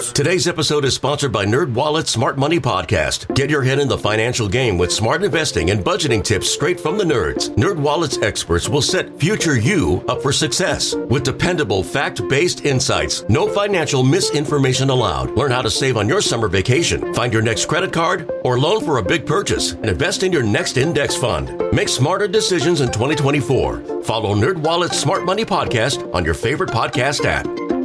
Yes. Today's episode is sponsored by NerdWallet's Smart Money Podcast. Get your head in the financial game with smart investing and budgeting tips straight from the nerds. NerdWallet's experts will set future you up for success with dependable, fact-based insights. No financial misinformation allowed. Learn how to save on your summer vacation, find your next credit card, or loan for a big purchase, and invest in your next index fund. Make smarter decisions in 2024. Follow NerdWallet's Smart Money Podcast on your favorite podcast app.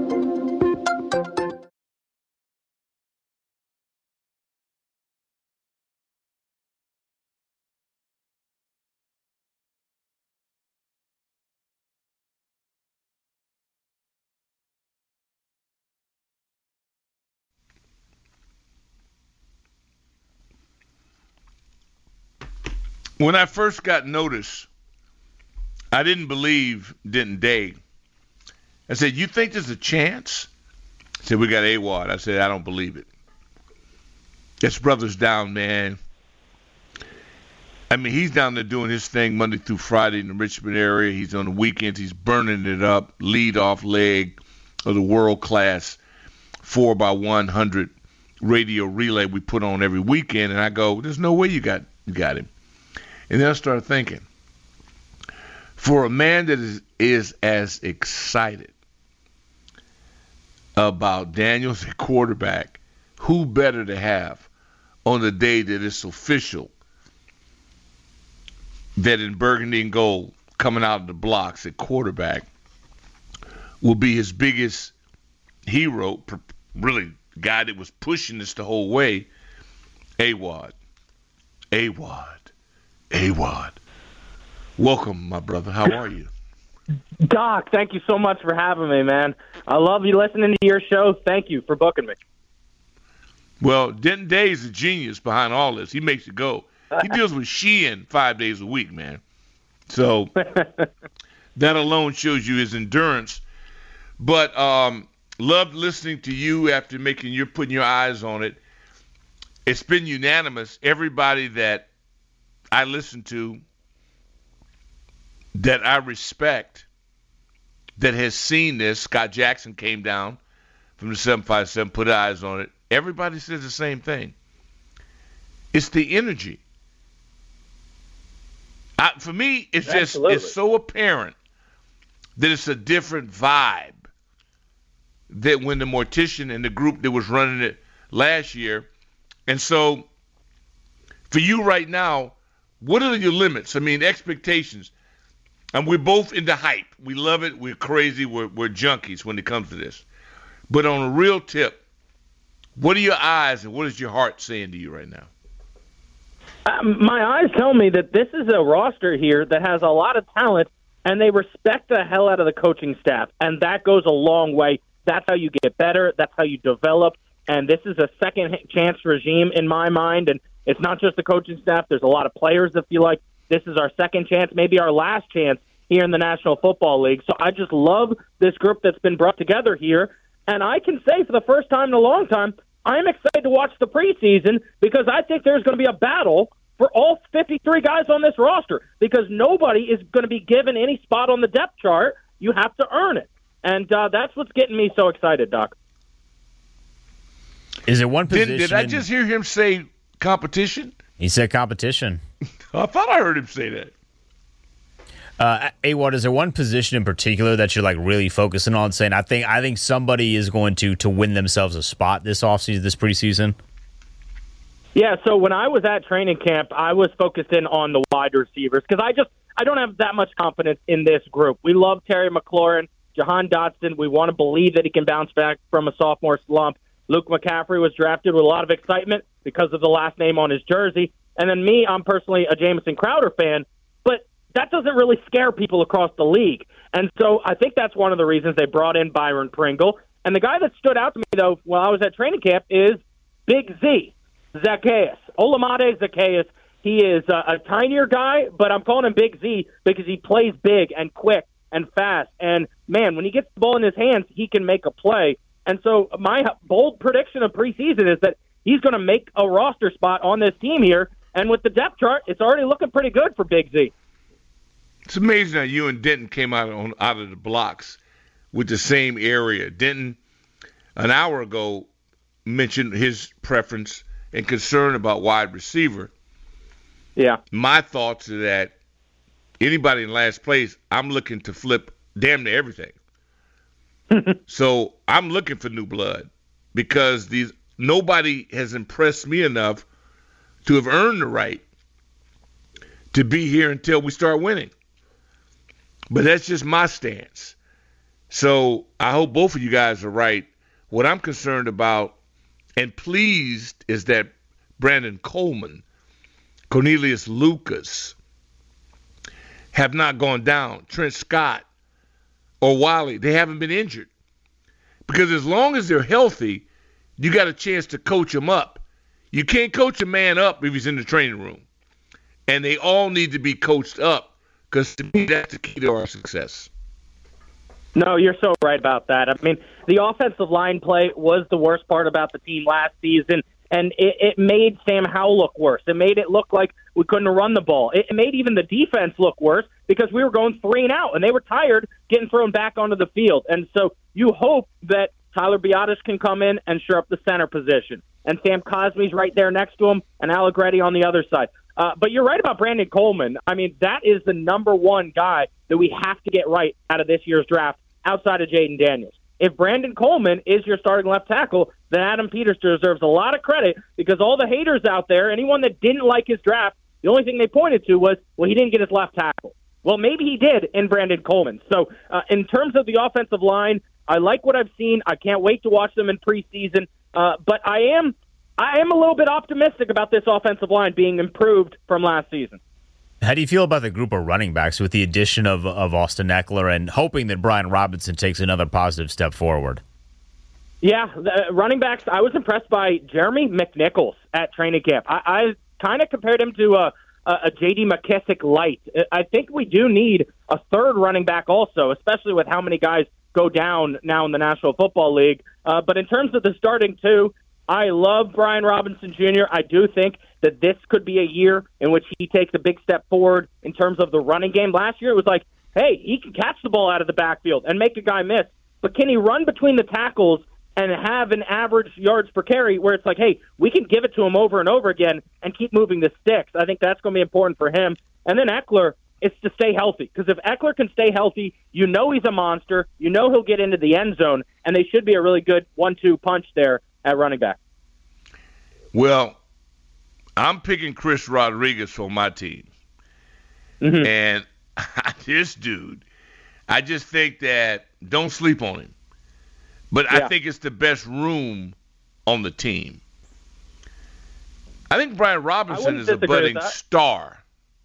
When I first got notice, I didn't believe Denton Day. I said, "You think there's a chance?" He said, "We got AWOD." I said, "I don't believe it. This brother's down, man. I mean, he's down there doing his thing Monday through Friday in the Richmond area. He's on the weekends. He's burning it up, lead-off leg of the world-class 4x100 radio relay we put on every weekend." And I go, "There's no way you got him." And then I started thinking, for a man that is as excited about Daniels at quarterback, who better to have on the day that it's official that in burgundy and gold coming out of the blocks at quarterback will be his biggest hero, really guy that was pushing this the whole way, AWOD. Welcome, my brother. How are you? Doc, thank you so much for having me, man. I love you listening to your show. Thank you for booking me. Well, Denton Day is a genius behind all this. He makes it go. He deals with Sheehan 5 days a week, man. So that alone shows you his endurance. But loved listening to you after putting your eyes on it. It's been unanimous. Everybody that I listen to, that I respect, that has seen this. Scott Jackson came down from the 757, put eyes on it. Everybody says the same thing. It's the energy. For me, it's it's so apparent that it's a different vibe that when the Mortician and the group that was running it last year. And so for you right now, what are your limits? I mean, expectations. And we're both into hype. We love it. We're crazy. We're junkies when it comes to this. But on a real tip, what are your eyes and what is your heart saying to you right now? My eyes tell me that this is a roster here that has a lot of talent, and they respect the hell out of the coaching staff. And that goes a long way. That's how you get better. That's how you develop. And this is a second chance regime in my mind. And it's not just the coaching staff. There's a lot of players that feel like this is our second chance, maybe our last chance here in the National Football League. So I just love this group that's been brought together here. And I can say for the first time in a long time, I'm excited to watch the preseason because I think there's going to be a battle for all 53 guys on this roster because nobody is going to be given any spot on the depth chart. You have to earn it. And that's what's getting me so excited, Doc. Is it one position? Did I just hear him say competition? He said competition. I thought I heard him say that. AWOD, is there one position in particular that you're like really focusing on, saying I think somebody is going to win themselves a spot this offseason, this preseason? Yeah, so when I was at training camp, I was focused in on the wide receivers because I don't have that much confidence in this group. We love Terry McLaurin, Jahan Dotson. We want to believe that he can bounce back from a sophomore slump. Luke McCaffrey was drafted with a lot of excitement because of the last name on his jersey. And then me, I'm personally a Jamison Crowder fan, but that doesn't really scare people across the league. And so I think that's one of the reasons they brought in Byron Pringle. And the guy that stood out to me, though, while I was at training camp is Big Z, Zacchaeus, Olamide Zacchaeus. He is a tinier guy, but I'm calling him Big Z because he plays big and quick and fast. And, man, when he gets the ball in his hands, he can make a play. And so my bold prediction of preseason is that he's going to make a roster spot on this team here. And with the depth chart, it's already looking pretty good for Big Z. It's amazing how you and Denton came out of the blocks with the same area. Denton, an hour ago, mentioned his preference and concern about wide receiver. Yeah. My thoughts are that anybody in last place, I'm looking to flip damn near everything. So I'm looking for new blood because nobody has impressed me enough to have earned the right to be here until we start winning. But that's just my stance. So I hope both of you guys are right. What I'm concerned about and pleased is that Brandon Coleman, Cornelius Lucas have not gone down. Trent Scott or Wally, they haven't been injured. Because as long as they're healthy, you got a chance to coach them up. You can't coach a man up if he's in the training room. And they all need to be coached up because to me that's the key to our success. No, you're so right about that. I mean, the offensive line play was the worst part about the team last season, and it made Sam Howell look worse. It made it look like we couldn't run the ball. It made even the defense look worse because we were going 3 and out, and they were tired getting thrown back onto the field. And so you hope that Tyler Biadasz can come in and shore up the center position. And Sam Cosme's right there next to him, and Allegretti on the other side. But you're right about Brandon Coleman. I mean, that is the number one guy that we have to get right out of this year's draft outside of Jaden Daniels. If Brandon Coleman is your starting left tackle, then Adam Peters deserves a lot of credit because all the haters out there, anyone that didn't like his draft, the only thing they pointed to was, well, he didn't get his left tackle. Well, maybe he did in Brandon Coleman. So in terms of the offensive line, I like what I've seen. I can't wait to watch them in preseason. But I am a little bit optimistic about this offensive line being improved from last season. How do you feel about the group of running backs with the addition of Austin Ekeler and hoping that Brian Robinson takes another positive step forward? Yeah, the running backs, I was impressed by Jeremy McNichols at training camp. I kind of compared him to a J.D. McKissick light. I think we do need a third running back also, especially with how many guys go down now in the National Football League. But in terms of the starting two, I love Brian Robinson Jr. I do think that this could be a year in which he takes a big step forward in terms of the running game. Last year it was like, hey, he can catch the ball out of the backfield and make a guy miss. But can he run between the tackles and have an average yards per carry where it's like, hey, we can give it to him over and over again and keep moving the sticks? I think that's going to be important for him. And then Ekeler, it's to stay healthy. Because if Ekeler can stay healthy, you know he's a monster. You know he'll get into the end zone. And they should be a really good 1-2 punch there at running back. Well, I'm picking Chris Rodriguez for my team. Mm-hmm. And this dude, I just think that don't sleep on him. But yeah. I think it's the best room on the team. I think Brian Robinson is a budding star.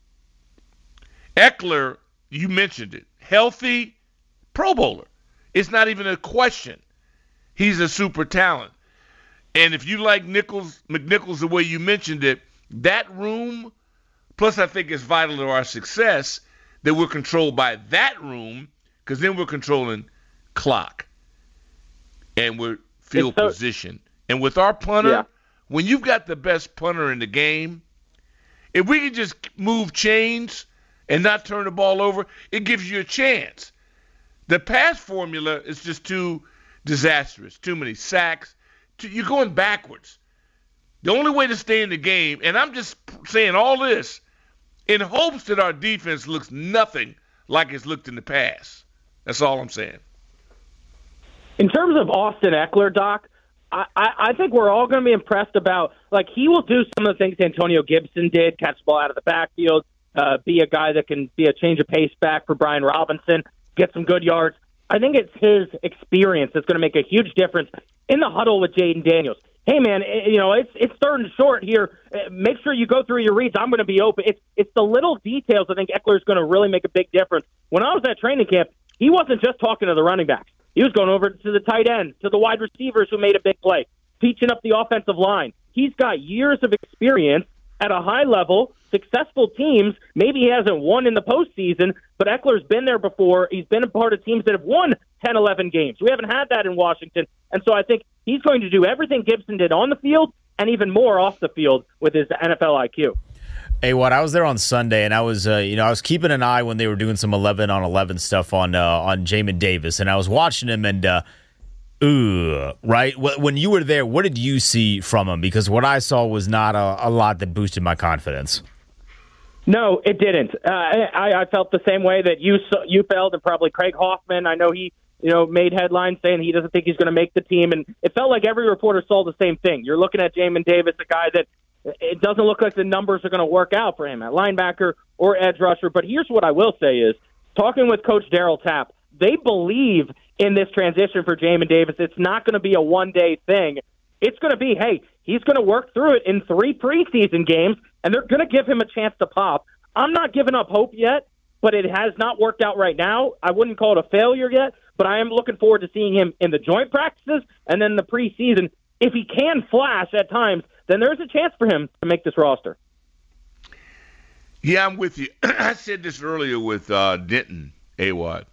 Ekeler, you mentioned it, healthy Pro Bowler. It's not even a question. He's a super talent. And if you like McNichols the way you mentioned it, that room, plus I think it's vital to our success that we're controlled by that room, because then we're controlling clock and we're field position. And with our punter, when you've got the best punter in the game, if we can just move chains and not turn the ball over, it gives you a chance. The pass formula is just too disastrous, too many sacks. You're going backwards. The only way to stay in the game, and I'm just saying all this in hopes that our defense looks nothing like it's looked in the past. That's all I'm saying. In terms of Austin Ekeler, Doc, I think we're all going to be impressed about, like, he will do some of the things Antonio Gibson did, catch the ball out of the backfield, be a guy that can be a change of pace back for Brian Robinson, get some good yards. I think it's his experience that's going to make a huge difference in the huddle with Jaden Daniels. Hey, man, it's third and short here. Make sure you go through your reads. I'm going to be open. It's the little details I think Ekeler is going to really make a big difference. When I was at training camp, he wasn't just talking to the running backs. He was going over to the tight end, to the wide receivers who made a big play, teaching up the offensive line. He's got years of experience at a high level, successful teams. Maybe he hasn't won in the postseason, but Eckler's been there before. He's been a part of teams that have won 10, 11 games. We haven't had that in Washington. And so I think he's going to do everything Gibson did on the field and even more off the field with his NFL IQ. Hey, what? I was there on Sunday, and I was, I was keeping an eye when they were doing some 11-on-11 stuff on Jamin Davis, and I was watching him, and Ooh, right? When you were there, what did you see from him? Because what I saw was not a lot that boosted my confidence. No, it didn't. I felt the same way that you felt, and probably Craig Hoffman. I know he made headlines saying he doesn't think he's going to make the team, and it felt like every reporter saw the same thing. You're looking at Jamin Davis, a guy that it doesn't look like the numbers are going to work out for him at linebacker or edge rusher. But here's what I will say is, talking with Coach Darryl Tapp, they believe in this transition for Jamin Davis. It's not going to be a one-day thing. It's going to be, hey, he's going to work through it in 3 preseason games, and they're going to give him a chance to pop. I'm not giving up hope yet, but it has not worked out right now. I wouldn't call it a failure yet, but I am looking forward to seeing him in the joint practices and then the preseason. If he can flash at times, then there's a chance for him to make this roster. Yeah, I'm with you. I said this earlier with Denton, AWOD.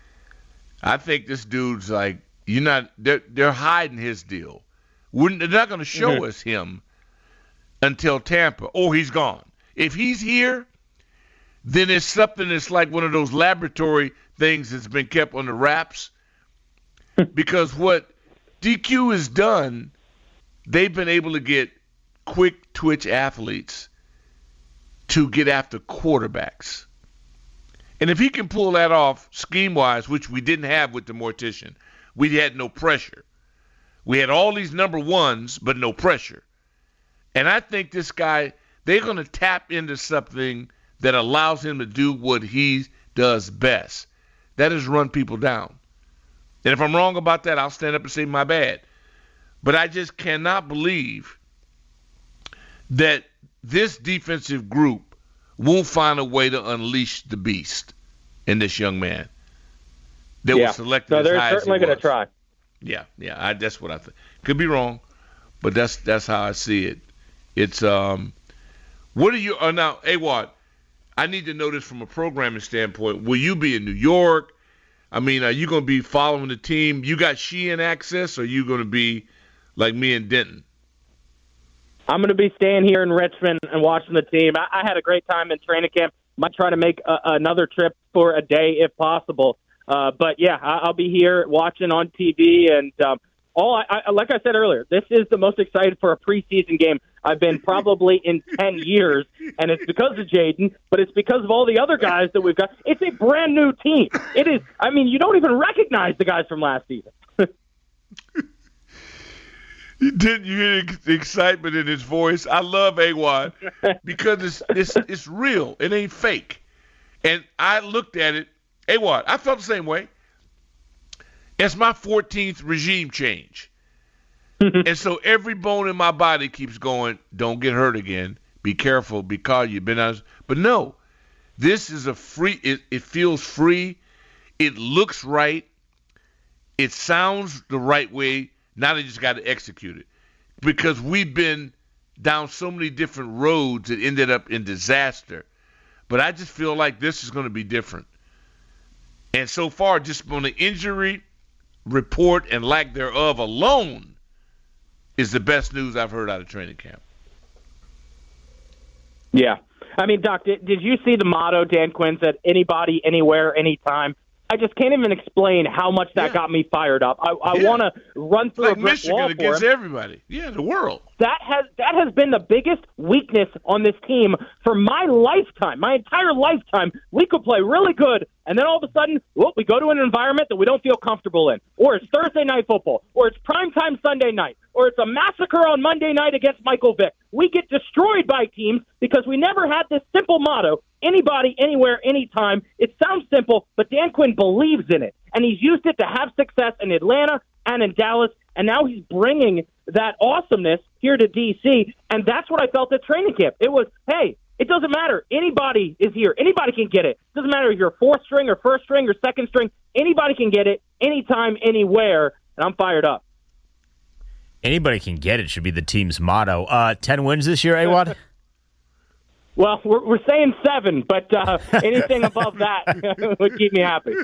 I think this dude's like, they're hiding his deal. They're not going to show us him until Tampa. Oh, he's gone. If he's here, then it's something that's like one of those laboratory things that's been kept on the wraps. Because what DQ has done, they've been able to get quick twitch athletes to get after quarterbacks. And if he can pull that off scheme-wise, which we didn't have with the Mortician, we had no pressure. We had all these number ones, but no pressure. And I think this guy, they're going to tap into something that allows him to do what he does best. That is run people down. And if I'm wrong about that, I'll stand up and say my bad. But I just cannot believe that this defensive group won't find a way to unleash the beast in this young man that was selected as high as he was. They're certainly going to try. Yeah, that's what I think. Could be wrong, but that's how I see it. It's what are you now, AWOD? I need to know this from a programming standpoint. Will you be in New York? I mean, are you going to be following the team? You got Sheehan access, or are you going to be like me and Denton? I'm going to be staying here in Richmond and watching the team. I had a great time in training camp. Might try to make another trip for a day if possible. But, yeah, I'll be here watching on TV. And like I said earlier, this is the most excited for a preseason game I've been probably in 10 years. And it's because of Jaden, but it's because of all the other guys that we've got. It's a brand-new team. It is. I mean, you don't even recognize the guys from last season. Didn't you hear the excitement in his voice? I love AWOD because it's real. It ain't fake. And I looked at it, AWOD, I felt the same way. It's my 14th regime change. And so every bone in my body keeps going, don't get hurt again. Be careful because you've been out. But no, this is a free, it feels free. It looks right. It sounds the right way. Now they just got to execute it. Because we've been down so many different roads that ended up in disaster. But I just feel like this is going to be different. And so far, just on the injury report and lack thereof alone is the best news I've heard out of training camp. Yeah. I mean, Doc, did you see the motto Dan Quinn said, anybody, anywhere, anytime? I just can't even explain how much that got me fired up. I want to run through like a brick Michigan wall against for him. everybody. Yeah, the world. That has been the biggest weakness on this team for my lifetime, my entire lifetime. We could play really good, and then all of a sudden, we go to an environment that we don't feel comfortable in. Or it's Thursday night football, or it's primetime Sunday night, or it's a massacre on Monday night against Michael Vick. We get destroyed by teams because we never had this simple motto, anybody, anywhere, anytime. It sounds simple, but Dan Quinn believes in it, and he's used it to have success in Atlanta and in Dallas, and now he's bringing that awesomeness here to D.C., and that's what I felt at training camp. It was, hey, it doesn't matter. Anybody is here. Anybody can get it. It doesn't matter if you're fourth string or first string or second string. Anybody can get it anytime, anywhere, and I'm fired up. Anybody can get it should be the team's motto. 10 wins this year, AWOD? Well, we're saying 7, but anything above that would keep me happy.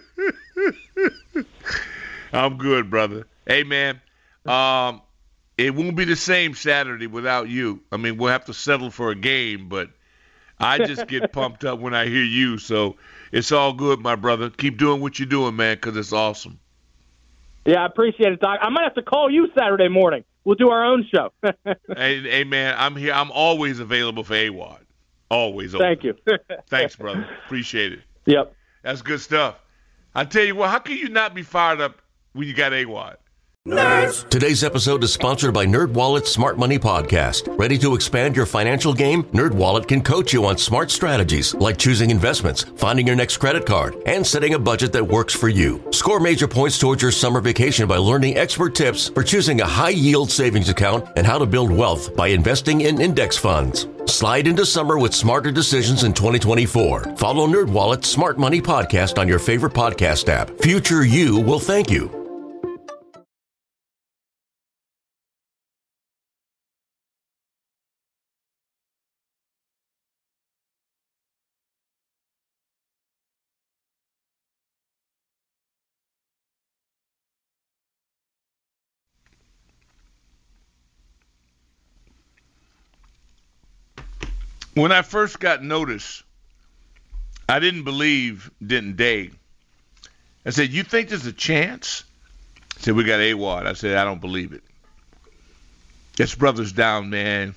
I'm good, brother. Hey, man, it won't be the same Saturday without you. I mean, we'll have to settle for a game, but I just get pumped up when I hear you. So it's all good, my brother. Keep doing what you're doing, man, because it's awesome. Yeah, I appreciate it, Doc. I might have to call you Saturday morning. We'll do our own show. Hey, man, I'm here. I'm always available for AWOD. Always open. Thank you. Thanks, brother. Appreciate it. Yep. That's good stuff. I tell you what, how can you not be fired up when you got AWOD? Nerds. Today's episode is sponsored by NerdWallet's Smart Money Podcast. Ready to expand your financial game? NerdWallet can coach you on smart strategies like choosing investments, finding your next credit card, and setting a budget that works for you. Score major points towards your summer vacation by learning expert tips for choosing a high-yield savings account and how to build wealth by investing in index funds. Slide into summer with smarter decisions in 2024. Follow NerdWallet's Smart Money Podcast on your favorite podcast app. Future you will thank you. When I first got notice, I didn't believe Denton Day. I said, you think there's a chance? I said, we got AWOD. I said, I don't believe it. This brother's down, man.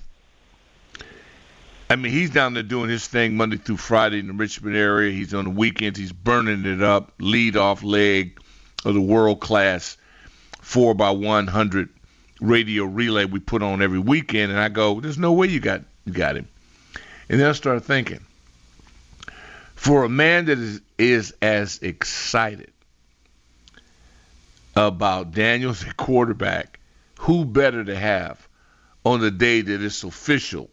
I mean, he's down there doing his thing Monday through Friday in the Richmond area. He's on the weekends. He's burning it up, lead-off leg of the world-class 4x100 radio relay we put on every weekend. And I go, there's no way you got him. And then I started thinking, for a man that is as excited about Daniels at quarterback, who better to have on the day that it's official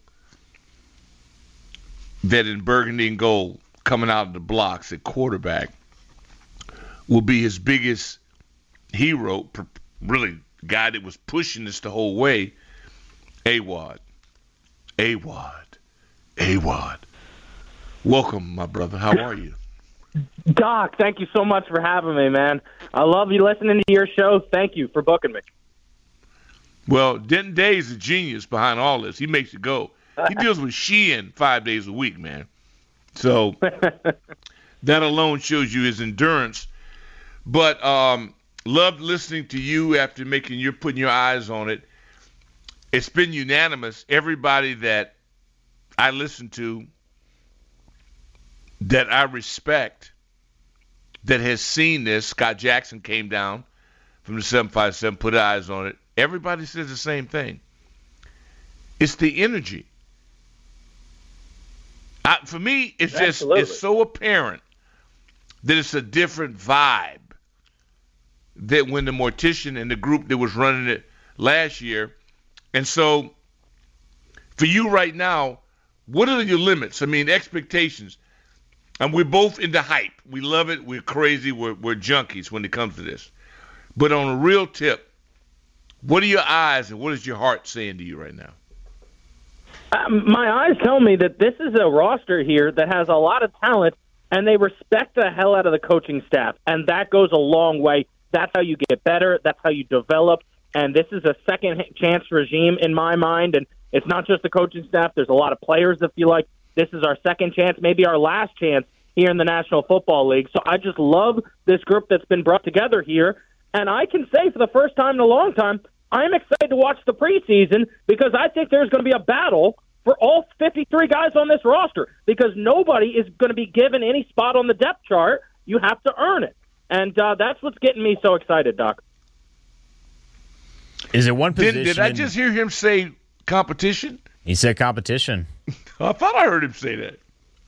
that in burgundy and gold coming out of the blocks at quarterback will be his biggest hero, really guy that was pushing this the whole way, AWOD. Welcome, my brother. How are you? Doc, thank you so much for having me, man. I love you listening to your show. Thank you for booking me. Well, Denton Day is a genius behind all this. He makes it go. He deals with Sheehan 5 days a week, man. So that alone shows you his endurance. But loved listening to you after putting your eyes on it. It's been unanimous. Everybody that I listen to, that I respect, that has seen this. Scott Jackson came down from the 757, put eyes on it. Everybody says the same thing. It's the energy. For me, it's Absolutely. It's so apparent that it's a different vibe than when the Mortician and the group that was running it last year. And so for you right now, what are your limits? I mean, expectations. And we're both into hype. We love it. We're crazy. We're junkies when it comes to this. But on a real tip, what are your eyes and what is your heart saying to you right now? My eyes tell me that this is a roster here that has a lot of talent, and they respect the hell out of the coaching staff, and that goes a long way. That's how you get better. That's how you develop, and this is a second-chance regime in my mind, and it's not just the coaching staff. There's a lot of players that feel like this is our second chance, maybe our last chance here in the National Football League. So I just love this group that's been brought together here, and I can say for the first time in a long time, I'm excited to watch the preseason because I think there's going to be a battle for all 53 guys on this roster because nobody is going to be given any spot on the depth chart. You have to earn it. And that's what's getting me so excited, Doc. Is it one position? Did I just hear him say competition? He said competition. I thought I heard him say that.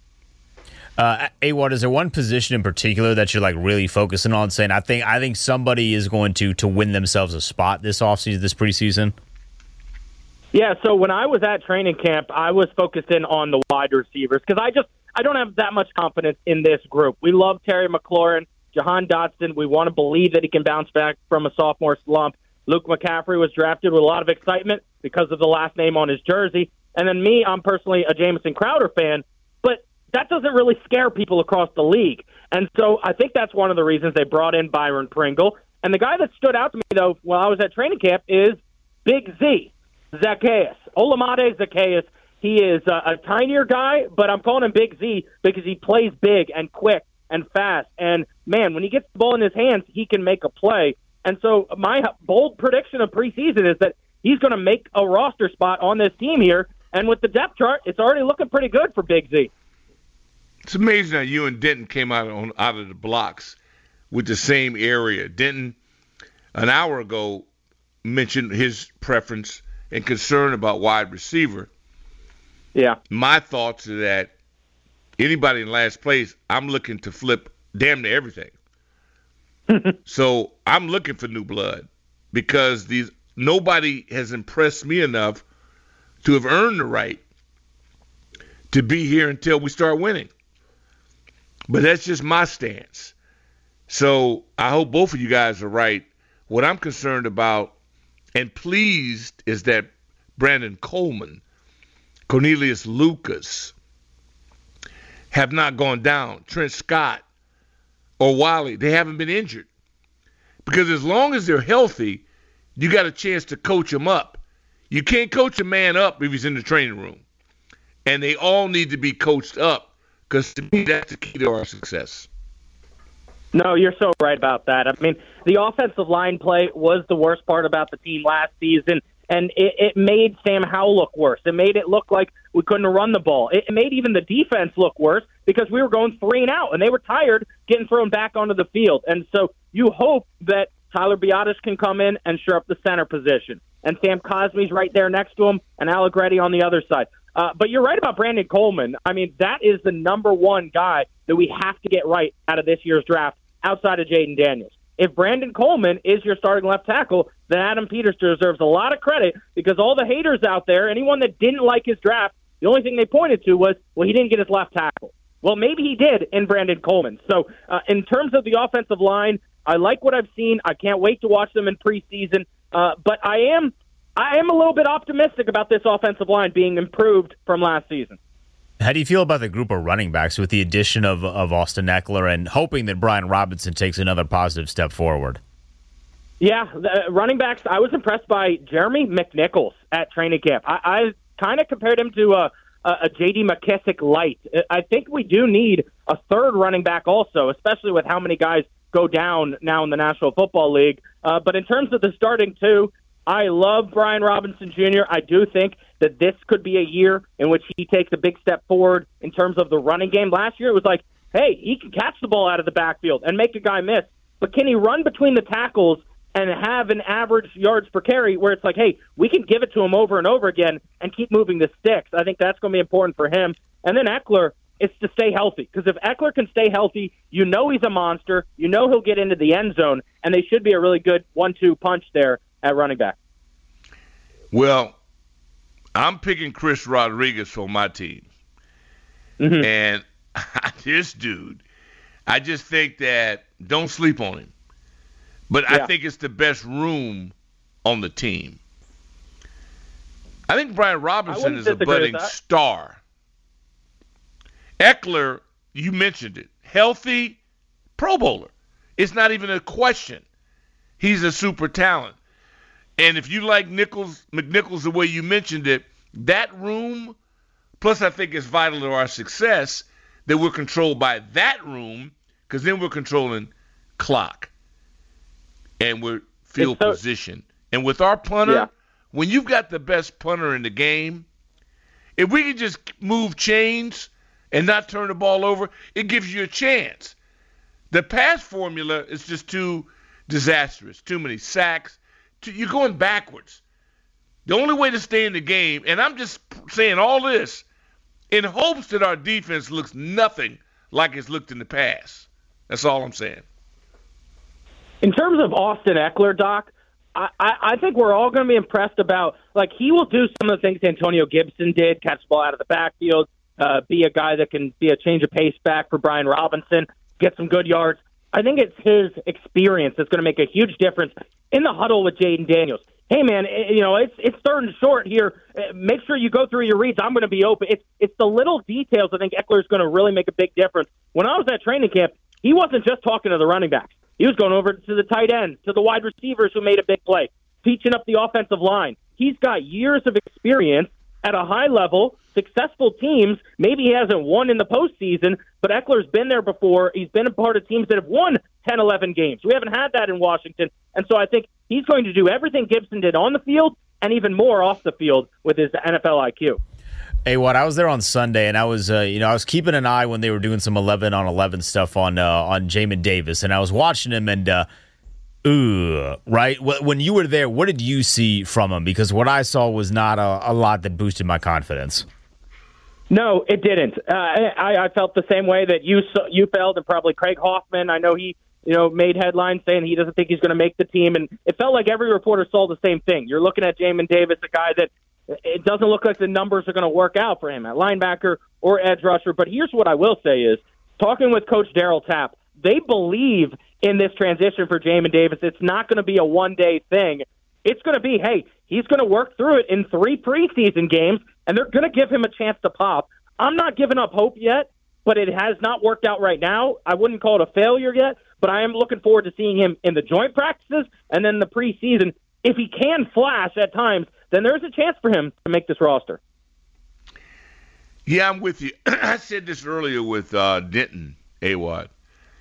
AWOD, is there one position in particular that you're like really focusing on, saying I think somebody is going to win themselves a spot this offseason, this preseason? Yeah, so when I was at training camp, I was focused in on the wide receivers because I don't have that much confidence in this group. We love Terry McLaurin, Jahan Dotson. We want to believe that he can bounce back from a sophomore slump. Luke McCaffrey was drafted with a lot of excitement because of the last name on his jersey. And then me, I'm personally a Jamison Crowder fan, but that doesn't really scare people across the league. And so I think that's one of the reasons they brought in Byron Pringle. And the guy that stood out to me, though, while I was at training camp is Big Z, Zacchaeus, Olamide Zacchaeus. He is a tinier guy, but I'm calling him Big Z because he plays big and quick and fast. And, man, when he gets the ball in his hands, he can make a play. And so my bold prediction of preseason is that he's going to make a roster spot on this team here. And with the depth chart, it's already looking pretty good for Big Z. It's amazing how you and Denton came out of the blocks with the same area. Denton, an hour ago, mentioned his preference and concern about wide receiver. Yeah. My thoughts are that anybody in last place, I'm looking to flip damn near everything. So I'm looking for new blood because nobody has impressed me enough to have earned the right to be here until we start winning. But that's just my stance. So I hope both of you guys are right. What I'm concerned about and pleased is that Brandon Coleman, Cornelius Lucas have not gone down. Trent Scott or Wiley, they haven't been injured. Because as long as they're healthy, you got a chance to coach them up. You can't coach a man up if he's in the training room. And they all need to be coached up because to me that's the key to our success. No, you're so right about that. I mean, the offensive line play was the worst part about the team last season, and it made Sam Howell look worse. It made it look like we couldn't run the ball. It made even the defense look worse because we were going 3 and out, and they were tired getting thrown back onto the field. And so you hope that Tyler Biadasz can come in and shore up the center position. And Sam Cosme's right there next to him, and Allegretti on the other side. But you're right about Brandon Coleman. I mean, that is the number one guy that we have to get right out of this year's draft outside of Jaden Daniels. If Brandon Coleman is your starting left tackle, then Adam Peters deserves a lot of credit because all the haters out there, anyone that didn't like his draft, the only thing they pointed to was, well, he didn't get his left tackle. Well, maybe he did in Brandon Coleman. So in terms of the offensive line, I like what I've seen. I can't wait to watch them in preseason. But I am a little bit optimistic about this offensive line being improved from last season. How do you feel about the group of running backs with the addition of Austin Ekeler and hoping that Brian Robinson takes another positive step forward? Yeah, the running backs, I was impressed by Jeremy McNichols at training camp. I kind of compared him to a J.D. McKissick light. I think we do need a third running back also, especially with how many guys go down now in the National Football League. But in terms of the starting two, I love Brian Robinson Jr. I do think that this could be a year in which he takes a big step forward in terms of the running game. Last year it was like, hey, he can catch the ball out of the backfield and make a guy miss. But can he run between the tackles and have an average yards per carry where it's like, hey, we can give it to him over and over again and keep moving the sticks? I think that's going to be important for him. And then Ekeler, it's to stay healthy. Because if Ekeler can stay healthy, you know he's a monster. You know he'll get into the end zone. And they should be a really good 1-2 punch there at running back. Well, I'm picking Chris Rodriguez for my team. Mm-hmm. And this dude, I just think that don't sleep on him. But yeah. I think it's the best room on the team. I think Brian Robinson is a budding star. Ekeler, you mentioned it, healthy Pro Bowler. It's not even a question. He's a super talent. And if you like McNichols the way you mentioned it, that room, plus I think it's vital to our success that we're controlled by that room, because then we're controlling clock and we're field position. And with our punter, when you've got the best punter in the game, if we can just move chains and not turn the ball over, it gives you a chance. The pass formula is just too disastrous, too many sacks. You're going backwards. The only way to stay in the game, and I'm just saying all this in hopes that our defense looks nothing like it's looked in the past. That's all I'm saying. In terms of Austin Ekeler, Doc, I think we're all going to be impressed about, like, he will do some of the things Antonio Gibson did, catch the ball out of the backfield, be a guy that can be a change of pace back for Brian Robinson, get some good yards. I think it's his experience that's going to make a huge difference in the huddle with Jaden Daniels. Hey, man, it's third and short here. Make sure you go through your reads. I'm going to be open. It's the little details I think Ekeler is going to really make a big difference. When I was at training camp, he wasn't just talking to the running backs. He was going over to the tight end, to the wide receivers who made a big play, teaching up the offensive line. He's got years of experience at a high level, successful teams. Maybe he hasn't won in the postseason, but Eckler's been there before. He's been a part of teams that have won 10, 11 games. We haven't had that in Washington. And so I think he's going to do everything Gibson did on the field and even more off the field with his NFL IQ. Hey, I was there on Sunday, and I was, I was keeping an eye when they were doing some 11-on-11 stuff on Jamin Davis, and I was watching him, and right? When you were there, what did you see from him? Because what I saw was not a lot that boosted my confidence. No, it didn't. I felt the same way that you felt, and probably Craig Hoffman. I know he, made headlines saying he doesn't think he's going to make the team, and it felt like every reporter saw the same thing. You're looking at Jamin Davis, a guy that it doesn't look like the numbers are going to work out for him at linebacker or edge rusher. But here's what I will say is, talking with Coach Darryl Tapp, they believe in this transition for Jamin Davis. It's not going to be a one-day thing. It's going to be, hey, he's going to work through it in 3 preseason games, and they're going to give him a chance to pop. I'm not giving up hope yet, but it has not worked out right now. I wouldn't call it a failure yet, but I am looking forward to seeing him in the joint practices and then the preseason. If he can flash at times, then there's a chance for him to make this roster. Yeah, I'm with you. I said this earlier with Denton, A-Wad.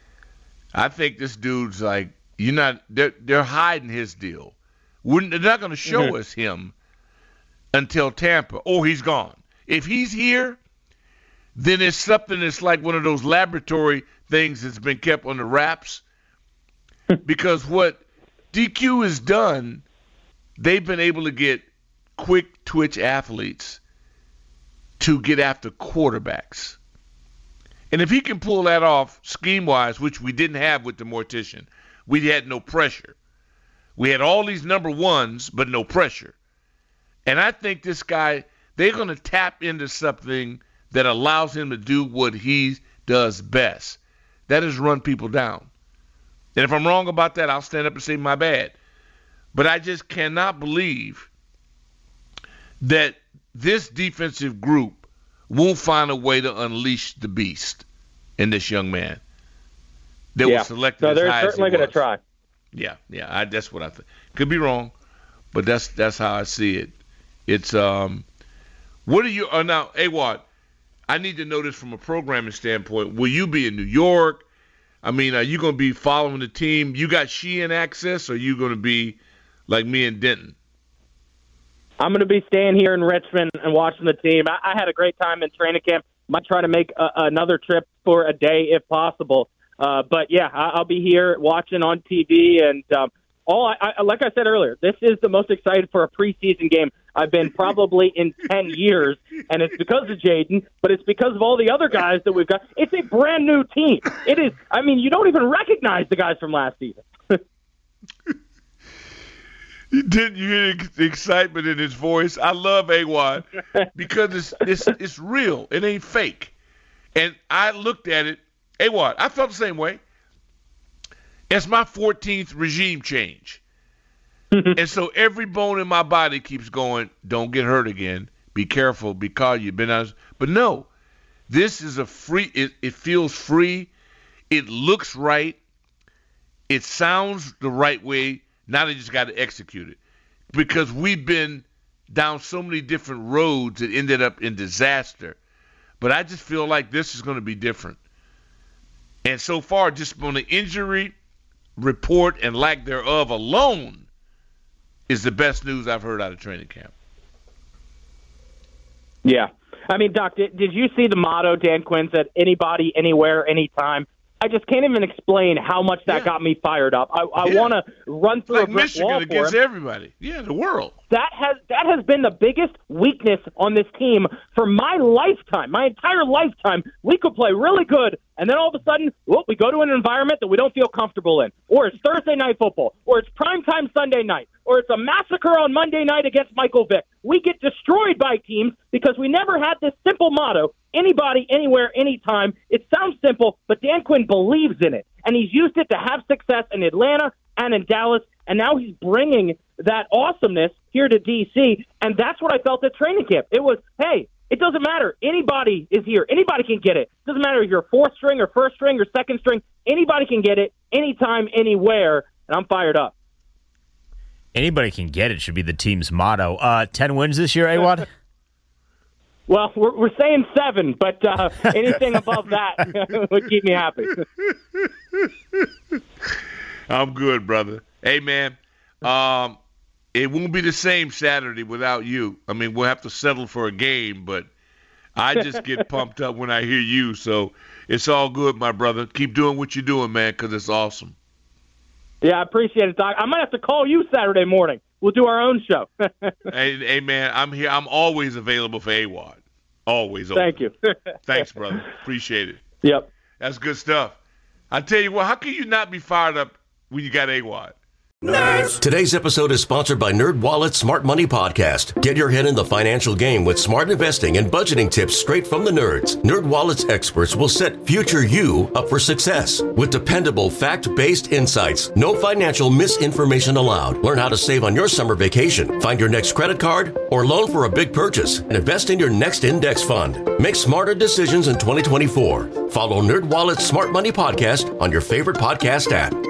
I think this dude's like, they're hiding his deal. They're not going to show us him until Tampa. Oh, he's gone. If he's here, then it's something that's like one of those laboratory things that's been kept on the wraps. Because what DQ has done, they've been able to get quick twitch athletes to get after quarterbacks. And if he can pull that off scheme-wise, which we didn't have with the Mortician, we had no pressure. We had all these number ones, but no pressure. And I think this guy, they're going to tap into something that allows him to do what he does best. That is run people down. And if I'm wrong about that, I'll stand up and say my bad. But I just cannot believe that this defensive group won't find a way to unleash the beast in this young man. They were selected. So as they're high as certainly going to try. Yeah, that's what I think. Could be wrong, but that's how I see it. It's what are you now, A-Wad? I need to know this from a programming standpoint. Will you be in New York? I mean, are you going to be following the team? You got Sheehan access, or are you going to be like me and Denton? I'm going to be staying here in Richmond and watching the team. I had a great time in training camp. Might try to make another trip for a day if possible. But, yeah, I'll be here watching on TV. And like I said earlier, this is the most excited for a preseason game I've been probably in 10 years. And it's because of Jaden, but it's because of all the other guys that we've got. It's a brand-new team. It is. I mean, you don't even recognize the guys from last season. You hear the excitement in his voice. I love A-Wad because it's real. It ain't fake. And I looked at it. A-Wad, I felt the same way. It's my 14th regime change. And so every bone in my body keeps going, don't get hurt again. Be careful because you've been out. But no, this is a free, it feels free. It looks right. It sounds the right way. Now they just got to execute it. Because we've been down so many different roads that ended up in disaster. But I just feel like this is going to be different. And so far, just on the injury report and lack thereof alone is the best news I've heard out of training camp. Yeah. I mean, Doc, did you see the motto Dan Quinn said, anybody, anywhere, anytime? I just can't even explain how much that got me fired up. I want to run through like a brick Michigan wall against for him. everybody. Yeah, the world. That has been the biggest weakness on this team for my lifetime, my entire lifetime. We could play really good, and then all of a sudden, we go to an environment that we don't feel comfortable in. Or it's Thursday night football, or it's primetime Sunday night, or it's a massacre on Monday night against Michael Vick. We get destroyed by teams because we never had this simple motto, anybody, anywhere, anytime. It sounds simple, but Dan Quinn believes in it, and he's used it to have success in Atlanta and in Dallas, and now he's bringing that awesomeness here to D.C., and that's what I felt at training camp. It was, hey, it doesn't matter. Anybody is here. Anybody can get it. It doesn't matter if you're fourth string or first string or second string. Anybody can get it anytime, anywhere, and I'm fired up. Anybody can get it should be the team's motto. 10 wins this year, A-Wad? Well, we're saying 7, but anything above that would keep me happy. I'm good, brother. Hey, man, it won't be the same Saturday without you. I mean, we'll have to settle for a game, but I just get pumped up when I hear you. So it's all good, my brother. Keep doing what you're doing, man, because it's awesome. Yeah, I appreciate it, Doc. I might have to call you Saturday morning. We'll do our own show. Hey, man, I'm here. I'm always available for AWOD. Always open. Thank you. Thanks, brother. Appreciate it. Yep. That's good stuff. I tell you what, how can you not be fired up when you got AWOD? Nerds. Today's episode is sponsored by NerdWallet's Smart Money Podcast. Get your head in the financial game with smart investing and budgeting tips straight from the nerds. NerdWallet's experts will set future you up for success with dependable, fact-based insights. No financial misinformation allowed. Learn how to save on your summer vacation, find your next credit card, or loan for a big purchase, and invest in your next index fund. Make smarter decisions in 2024. Follow NerdWallet's Smart Money Podcast on your favorite podcast app.